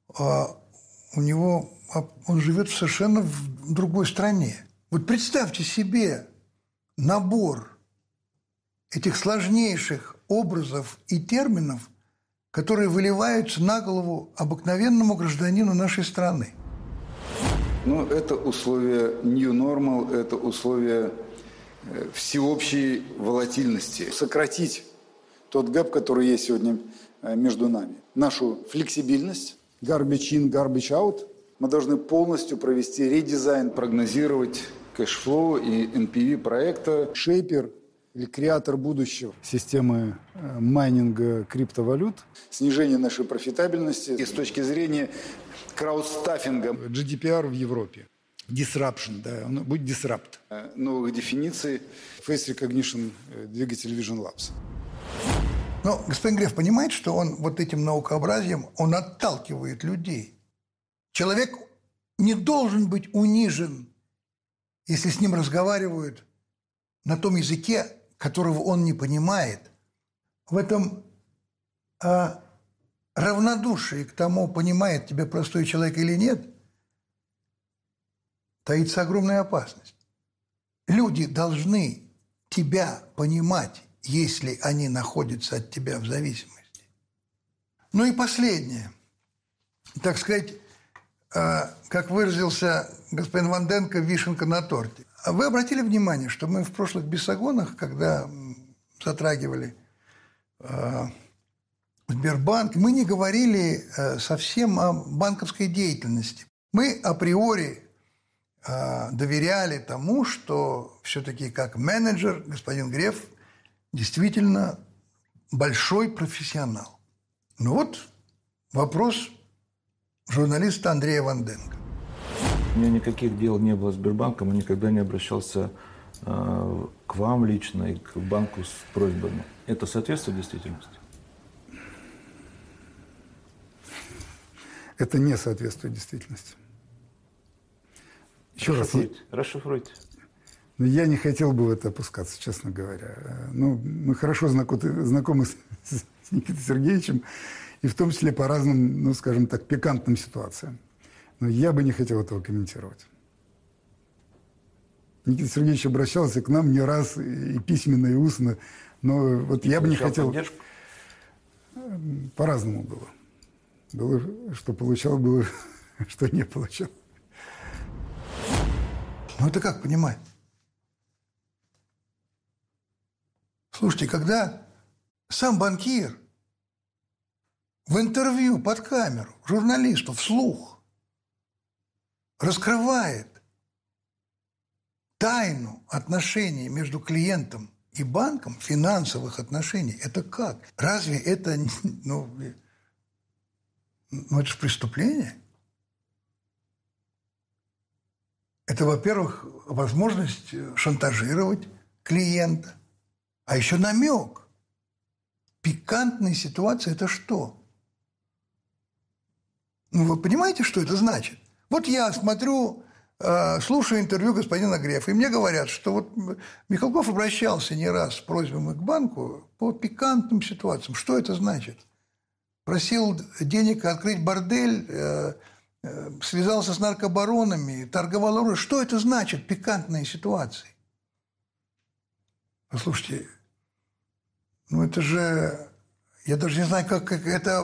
он живет совершенно в другой стране. Вот представьте себе набор этих сложнейших образов и терминов, которые выливаются на голову обыкновенному гражданину нашей страны. Ну, это условия new normal, это условия всеобщей волатильности. Сократить тот гэп, который есть сегодня между нами. Нашу флексибильность. Garbage in, garbage out. Мы должны полностью провести редизайн, прогнозировать кэшфлоу и NPV проекта. Шейпер или креатор будущего системы майнинга криптовалют. Снижение нашей профитабельности и с точки зрения краудстаффинга. GDPR в Европе. Disruption, да, он будет disrupt. Новых дефиниций. Face Recognition, двигатель Vision Labs. Но господин Греф понимает, что он вот этим наукообразием, он отталкивает людей. Человек не должен быть унижен, если с ним разговаривают на том языке, которого он не понимает. В этом равнодушии к тому, понимает тебя простой человек или нет, таится огромная опасность. Люди должны тебя понимать, если они находятся от тебя в зависимости. Ну и последнее. Так сказать, как выразился господин Ванденко, вишенка на торте. Вы обратили внимание, что мы в прошлых бесогонах, когда затрагивали Сбербанк, мы не говорили совсем о банковской деятельности. Мы априори доверяли тому, что все-таки как менеджер господин Греф действительно большой профессионал. Ну вот вопрос журналиста Андрея Ванденко. У меня никаких дел не было с Сбербанком, и никогда не обращался к вам лично и к банку с просьбами. Это соответствует действительности? Это не соответствует действительности. Еще Расшифруйте. Я не хотел бы в это опускаться, честно говоря. Ну, мы хорошо знакомы с Никитой Сергеевичем, и в том числе по разным, ну, скажем так, пикантным ситуациям. Но я бы не хотел этого комментировать. Никита Сергеевич обращался к нам не раз, и письменно, и устно, но вот я бы не хотел... Поддержку? По-разному было. Было, что получал, было, что не получал. Ну это как понимать? Слушайте, когда сам банкир в интервью под камеру журналисту вслух раскрывает тайну отношений между клиентом и банком, финансовых отношений, это как? Разве это, ну это же преступление? Это, во-первых, возможность шантажировать клиента, а еще намек. Пикантная ситуация – это что? Ну, вы понимаете, что это значит? Вот я смотрю, слушаю интервью господина Грефа, и мне говорят, что вот Михалков обращался не раз с просьбами к банку по пикантным ситуациям. Что это значит? Просил денег открыть бордель, связался с наркобаронами, торговал оружием. Что это значит, пикантные ситуации? Послушайте, ну это же... Я даже не знаю, как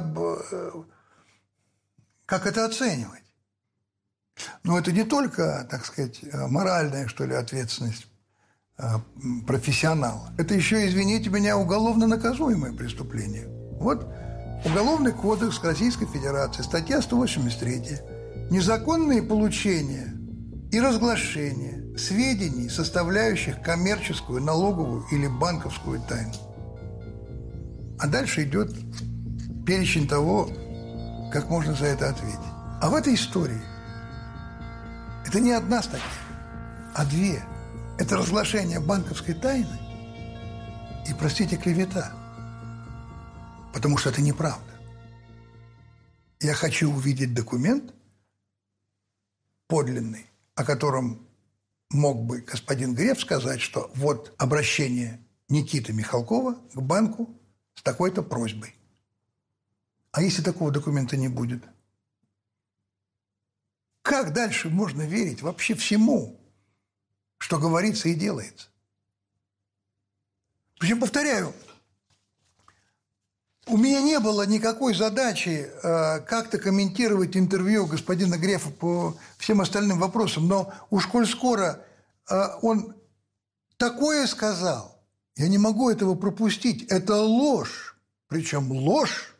это оценивать. Но это не только, так сказать, моральная, что ли, ответственность профессионала. Это еще, извините меня, уголовно наказуемое преступление. Вот Уголовный кодекс Российской Федерации, статья 183. Незаконные получения и разглашение сведений, составляющих коммерческую, налоговую или банковскую тайну. А дальше идет перечень того, как можно за это ответить. А в этой истории это не одна статья, а две. Это разглашение банковской тайны и, простите, клевета. Потому что это неправда. Я хочу увидеть документ подлинный, о котором мог бы господин Греф сказать, что вот обращение Никиты Михалкова к банку с такой-то просьбой. А если такого документа не будет? Как дальше можно верить вообще всему, что говорится и делается? Причем, повторяю, у меня не было никакой задачи как-то комментировать интервью господина Грефа по всем остальным вопросам, но уж коль скоро он такое сказал, я не могу этого пропустить. Это ложь, причем ложь,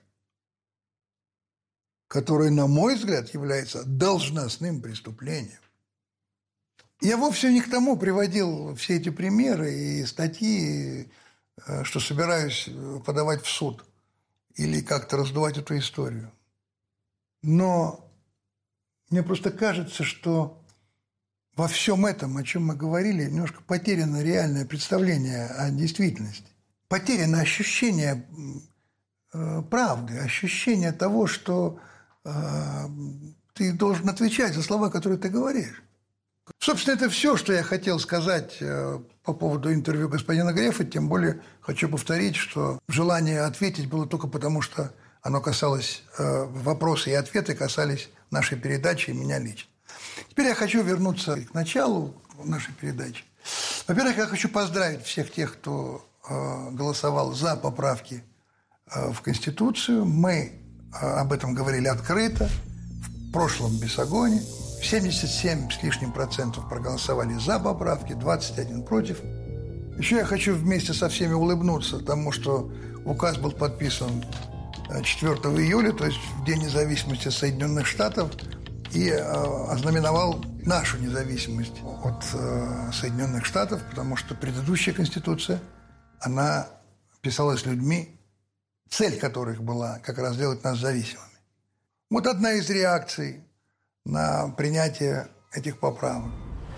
которая, на мой взгляд, является должностным преступлением. Я вовсе не к тому приводил все эти примеры и статьи, что собираюсь подавать в суд или как-то раздувать эту историю. Но мне просто кажется, что во всем этом, о чем мы говорили, немножко потеряно реальное представление о действительности. Потеряно ощущение правды, ощущение того, что ты должен отвечать за слова, которые ты говоришь. Собственно, это все, что я хотел сказать по поводу интервью господина Грефа. Тем более хочу повторить, что желание ответить было только потому, что оно касалось, вопросы и ответы касались нашей передачи и меня лично. Теперь я хочу вернуться к началу нашей передачи. Во-первых, я хочу поздравить всех тех, кто голосовал за поправки в Конституцию. Мы об этом говорили открыто в прошлом Бесогоне. 77 с лишним процентов проголосовали за поправки, 21 против. Еще я хочу вместе со всеми улыбнуться тому, что указ был подписан 4 июля, то есть в День независимости Соединенных Штатов, и ознаменовал нашу независимость от Соединенных Штатов, потому что предыдущая Конституция, она писалась людьми, цель которых была как раз сделать нас зависимыми. Вот одна из реакций на принятие этих поправок.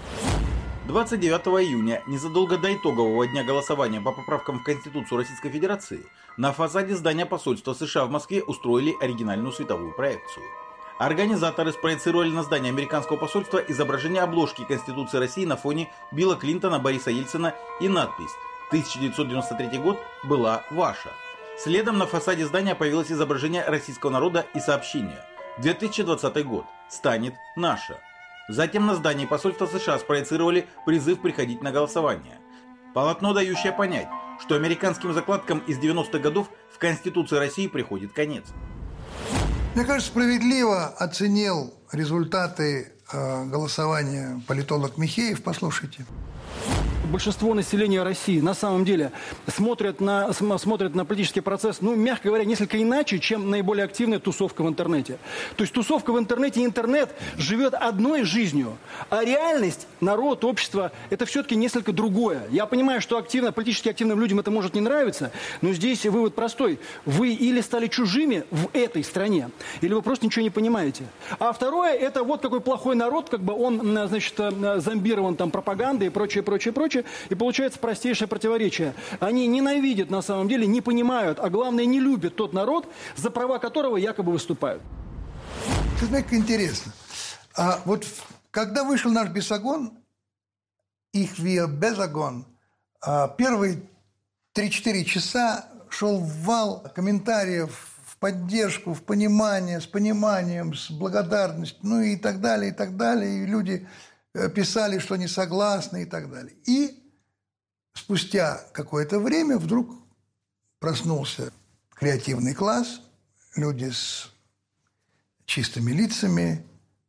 29 июня, незадолго до итогового дня голосования по поправкам в Конституцию Российской Федерации, на фасаде здания посольства США в Москве устроили оригинальную световую проекцию. Организаторы спроецировали на здание американского посольства изображение обложки Конституции России на фоне Билла Клинтона, Бориса Ельцина и надпись «1993 год была ваша». Следом на фасаде здания появилось изображение российского народа и сообщение «2020 год станет наше». Затем на здании посольства США спроецировали призыв приходить на голосование. Полотно, дающее понять, что американским закладкам из 90-х годов в Конституции России приходит конец. Мне кажется, справедливо оценил результаты голосования политолог Михеев. Послушайте. Большинство населения России на самом деле смотрят на политический процесс, мягко говоря, несколько иначе, чем наиболее активная тусовка в интернете. То есть тусовка в интернете, интернет живет одной жизнью, а реальность, народ, общество – это все-таки несколько другое. Я понимаю, что политически активным людям это может не нравиться, но здесь вывод простой. Вы или стали чужими в этой стране, или вы просто ничего не понимаете. А второе – это вот какой плохой народ, он, зомбирован пропагандой и прочее. И получается простейшее противоречие. Они ненавидят на самом деле, не понимают, а главное не любят тот народ, за права которого якобы выступают. Ты знаешь, как интересно. Вот когда вышел наш Бесогон, их виа Безогон, первые 3-4 часа шел вал комментариев в поддержку, в понимание, с пониманием, с благодарностью, и так далее, и так далее. И люди писали, что не согласны и так далее. И спустя какое-то время вдруг проснулся креативный класс, люди с чистыми лицами,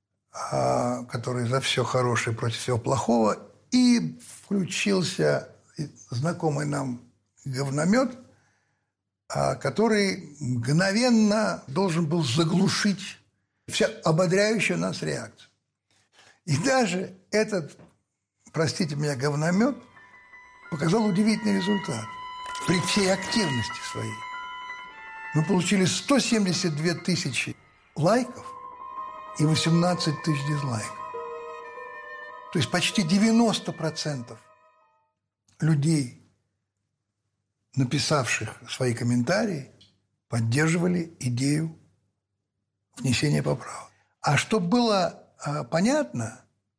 которые за все хорошее против всего плохого, и включился знакомый нам говномет, который мгновенно должен был заглушить всю ободряющую нас реакцию. И даже этот, простите меня, говномет показал удивительный результат. При всей активности своей мы получили 172 тысячи лайков и 18 тысяч дизлайков. То есть почти 90% людей, написавших свои комментарии, поддерживали идею внесения поправок. А чтобы было понятно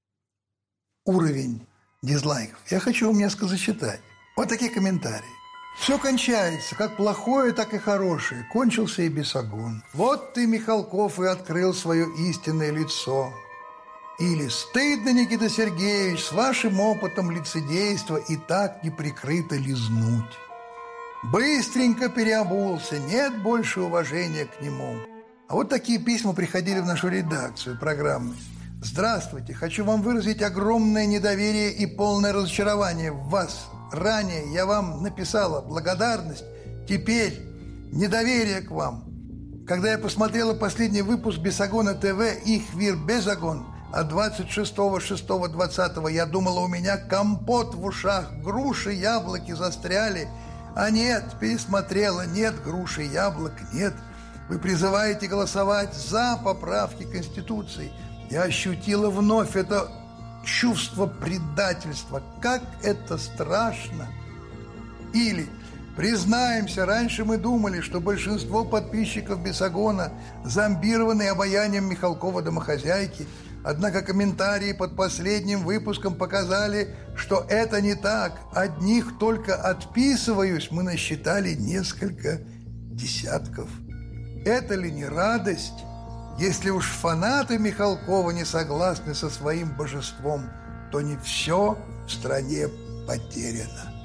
уровень дизлайков, я хочу вам несколько зачитать. Вот такие комментарии. Все кончается, как плохое, так и хорошее. Кончился и Бесогон. Вот ты, Михалков, и открыл свое истинное лицо. Или стыдно, Никита Сергеевич, с вашим опытом лицедейства и так неприкрыто лизнуть. Быстренько переобулся, нет больше уважения к нему. А вот такие письма приходили в нашу редакцию программы. Здравствуйте, хочу вам выразить огромное недоверие и полное разочарование в вас. Ранее я вам написала благодарность, теперь недоверие к вам. Когда я посмотрела последний выпуск Бесогона ТВ «Их вир Безогон» от 26.06.20, я думала, у меня компот в ушах, груши, яблоки застряли. А нет, пересмотрела, нет груши, яблок, нет. Вы призываете голосовать за поправки Конституции. Я ощутила вновь это чувство предательства. Как это страшно! Или, признаемся, раньше мы думали, что большинство подписчиков Бесогона зомбированы обаянием Михалкова домохозяйки. Однако комментарии под последним выпуском показали, что это не так. Одних только «отписываюсь» мы насчитали несколько десятков. Это ли не радость? Если уж фанаты Михалкова не согласны со своим божеством, то не все в стране потеряно.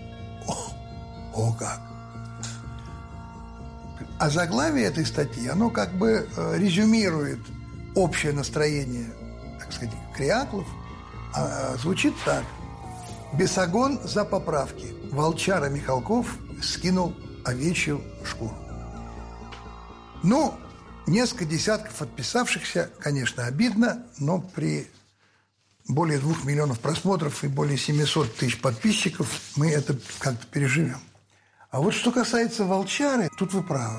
О как! А заглавие этой статьи, оно как бы резюмирует общее настроение, так сказать, креатлов. Звучит так. Бесогон за поправки. Волчара Михалков скинул овечью шкуру. Ну, несколько десятков отписавшихся, конечно, обидно, но при более 2 миллионов просмотров и более 700 тысяч подписчиков мы это как-то переживем. А вот что касается волчары, тут вы правы.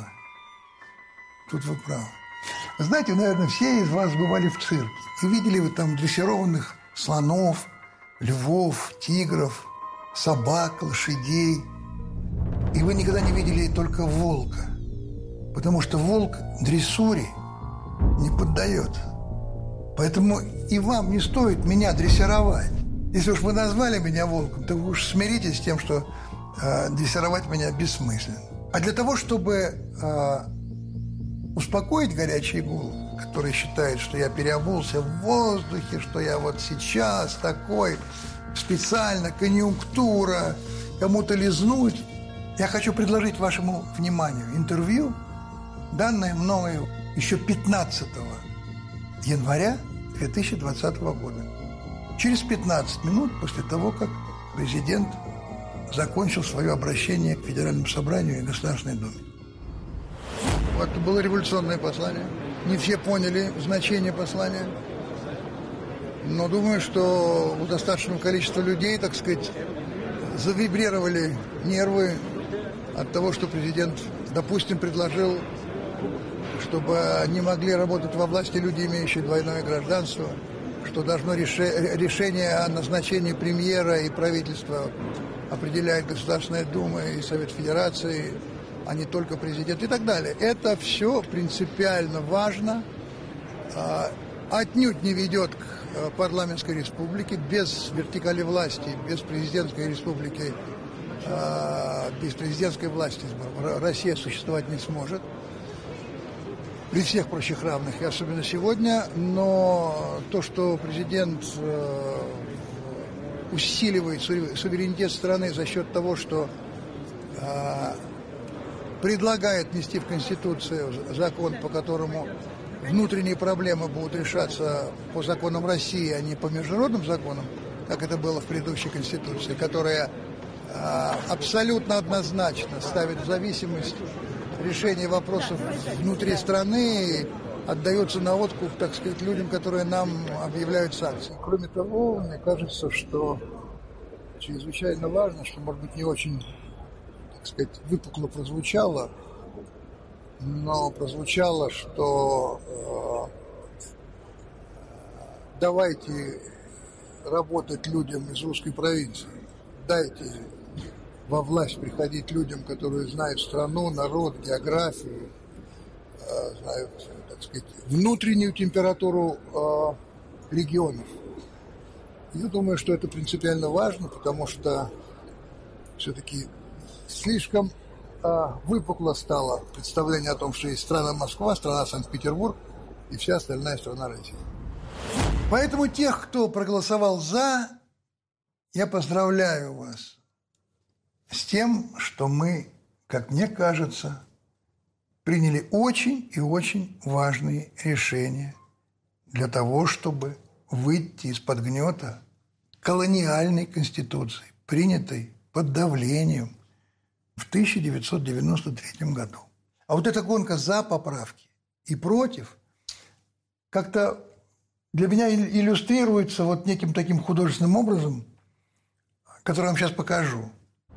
Тут вы правы. Вы знаете, наверное, все из вас бывали в цирке. И видели вы там дрессированных слонов, львов, тигров, собак, лошадей. И вы никогда не видели только волка. Потому что волк дрессуре не поддается. Поэтому и вам не стоит меня дрессировать. Если уж вы назвали меня волком, то вы уж смиритесь с тем, что дрессировать меня бессмысленно. А для того, чтобы успокоить горячие головы, которые считают, что я переобулся в воздухе, что я вот сейчас такой, специально, конъюнктура, кому-то лизнуть, я хочу предложить вашему вниманию интервью, данное мною еще 15 января 2020 года. Через 15 минут после того, как президент закончил свое обращение к Федеральному собранию и Государственной Думе. Это было революционное послание. Не все поняли значение послания. Но думаю, что у достаточного количества людей, так сказать, завибрировали нервы от того, что президент, допустим, предложил, чтобы они могли работать во власти люди, имеющие двойное гражданство, что должно решение о назначении премьера и правительства определяет Государственная Дума и Совет Федерации, а не только президент и так далее. Это все принципиально важно, отнюдь не ведет к парламентской республике. Без вертикали власти, без президентской республики, без президентской власти Россия существовать не сможет. При всех прочих равных, и особенно сегодня. Но то, что президент усиливает суверенитет страны за счет того, что предлагает внести в Конституцию закон, по которому внутренние проблемы будут решаться по законам России, а не по международным законам, как это было в предыдущей Конституции, которая абсолютно однозначно ставит в зависимость решение вопросов внутри страны и отдается на откуп, так сказать, людям, которые нам объявляют санкции. Кроме того, мне кажется, что чрезвычайно важно, что, может быть, не очень, так сказать, выпукло прозвучало, но прозвучало, что давайте работать людям из русской провинции, дайте во власть приходить людям, которые знают страну, народ, географию, знают, так сказать, внутреннюю температуру регионов. Я думаю, что это принципиально важно, потому что все-таки слишком выпукло стало представление о том, что есть страна Москва, страна Санкт-Петербург и вся остальная страна России. Поэтому тех, кто проголосовал «за», я поздравляю вас с тем, что мы, как мне кажется, приняли очень и очень важные решения для того, чтобы выйти из-под гнета колониальной конституции, принятой под давлением в 1993 году. А вот эта гонка за поправки и против как-то для меня иллюстрируется вот неким таким художественным образом, который я вам сейчас покажу.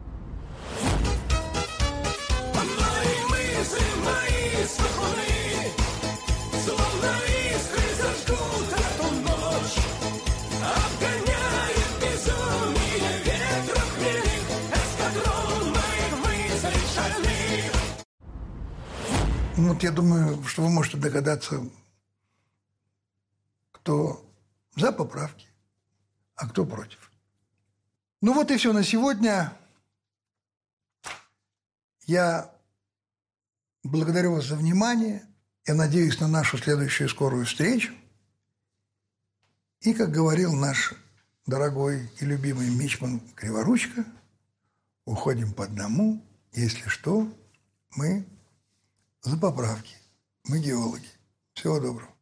Вот я думаю, что вы можете догадаться, кто за поправки, а кто против. Ну вот и все на сегодня. Я благодарю вас за внимание. Я надеюсь на нашу следующую скорую встречу. И, как говорил наш дорогой и любимый мичман Криворучко, уходим по одному. Если что, мы за поправки. Мы геологи. Всего доброго.